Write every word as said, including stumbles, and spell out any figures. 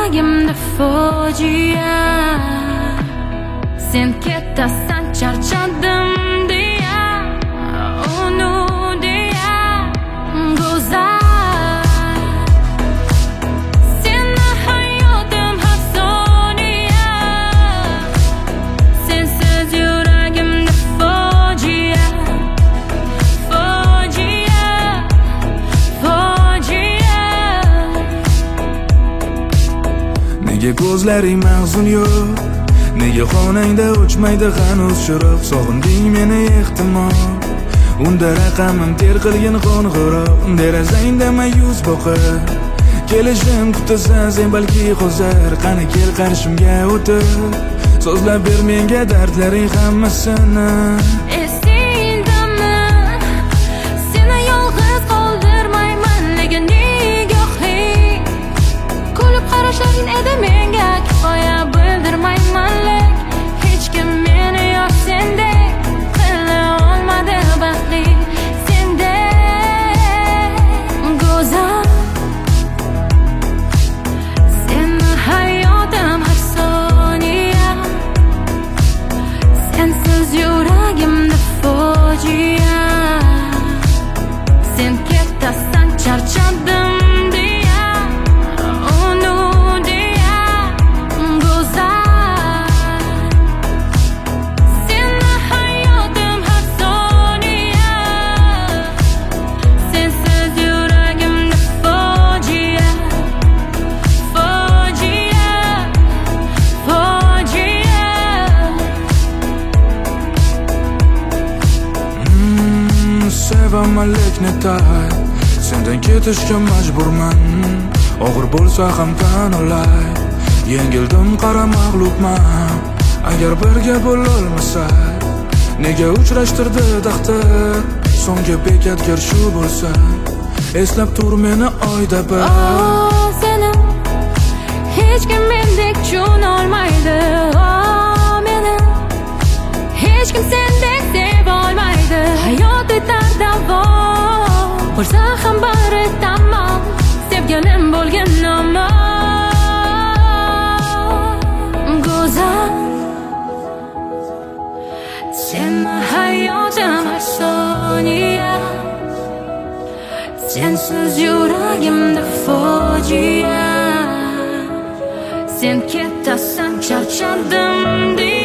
yuragimda fojia. Sen ketasan charchadim deya, uni deya go'zal. Seni hayotim har soniya, sensiz yuragimda fojia, fojia, fojia. Nega ko'zlaring mahzun yo'q? Nega xonangda o'chmaydi hanuz chiroq? Sog'inding meni ehtimol, unda raqamim ter qilgin qo'ng'iroq. Derazangda mayus boqib kelishim kutasan sen balki hozir. Qani kel qarshimga o'tir, so'zlab ber menga dardlaring hammasini. Esingdami, seni yolg'iz qoldirmayman. Nega nigohing kulib qarashlaring edi menga kifoya bildirmayman. Hech kim meni yo'q sendek qila olmadi baxtli, sendek go'zal. Seni hayotim har soniya, sensiz yuragimda fojia. Sen ketasan charchadim deya, uni deya go'zal. Seni hayotim har soniya, sensiz yuragimda fojia, fojia, fojia. Mm, sevaman lekni tay, sendan ketishga majburman. Og'ir bo'lsa ham tan olay, yengildim qara mag'lubman. Agar birga bo'lolmasak, nega uchrashtirdi taqdir? So'nggi bekatgir shu bo'lsa, eslab tur meni oyda bir. Oh, seni hech kim mendek tushunolmaydi. Oh, meni hech kim sendek seva olmaydi. Hayot o'tar davom bo'lsa ham bari tamom, sevganim bo'lgin omon go'zal. Seni hayotim har soniya, sensiz yuragimda fojia. Sen ketasan charchadim deya,